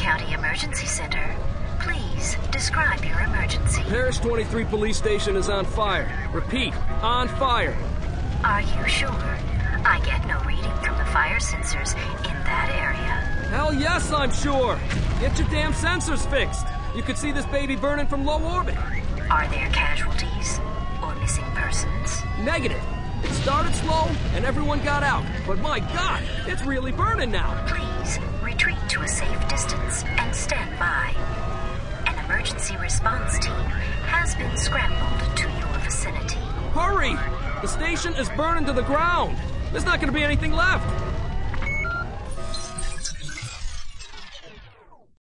County Emergency Center. Please describe your emergency. Parish 23 police station is on fire. Repeat, on fire. Are you sure? I get no reading from the fire sensors in that area. Hell yes, I'm sure. Get your damn sensors fixed. You could see this baby burning from low orbit. Are there casualties or missing persons? Negative. It started slow and everyone got out. But my God, it's really burning now. Please retreat to a safe distance and stand by. An emergency response team has been scrambled to your vicinity. Hurry! The station is burning to the ground. There's not going to be anything left.